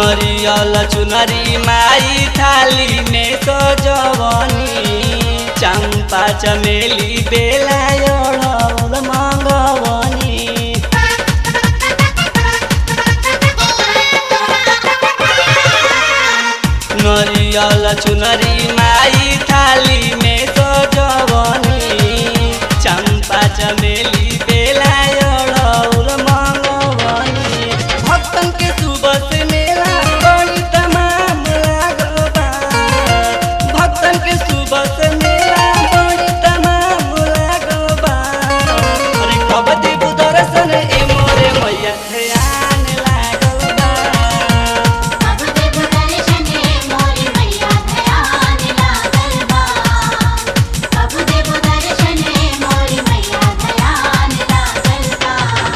नरियल चुनरी माई थाली में सजवनी चंपा चमेली बेला अड़हुल मंगवनी नरियल चुनरी माई थाली में सजवनी चंपा चमेली बेला अड़हुल मंगवनी भक्तन के सुबह से मेला बड़ी तमाम लागल बा भक्तन के सुबह से मेला बड़ी तमाम लागल बा अरे कब देबू दर्शन ए मोरे मैया ध्यान लागल बा कब देबू दर्शन ए मोरी मैया ध्यान लागल बा कब देबू दर्शन ए मोरी मैया ध्यान लागल बा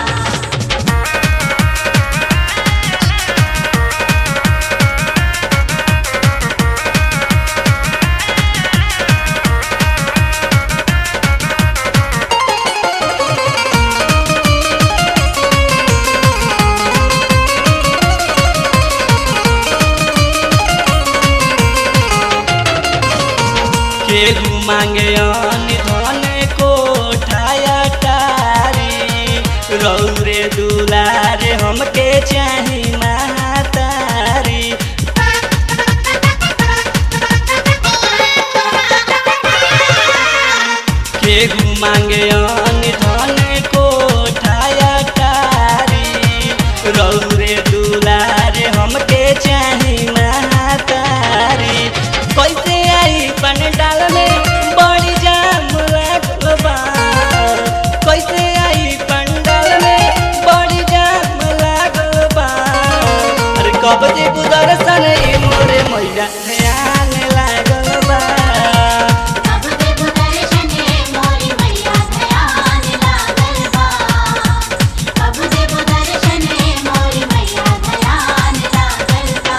केहू मांगे अन्न धन कोठाया टारी रौरे दुलारे हमके चाही महातारी केहू मांगे अन्न धन कोठाया टारी रौरे दुलारे हमके चाही महातारी कैसे आई पंडाल में बड़ी जाम लागल बा कैसे आई पंडाल में बड़ी जाम लागल बा अरे कब देबू दर्शन ए मोरे मैया ध्यान लागल बा कब देबू दर्शन ए मोरी मैया ध्यान लागल बा कब देबू दर्शन ए मोरी मैया ध्यान लागल बा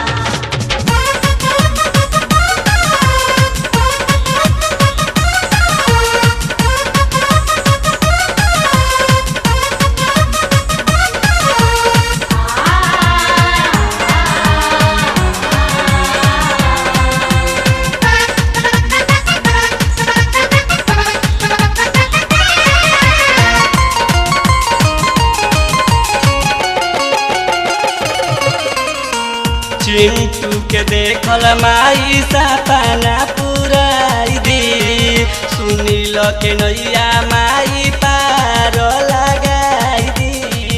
चिंटू के देखल माई सपना पुराई दी सुनील के नैया माई पार लगाई दी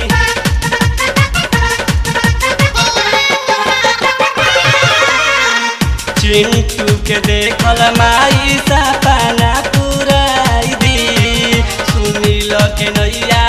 चिंटू के देखल माई सपना पुराई दी सुनील के नैया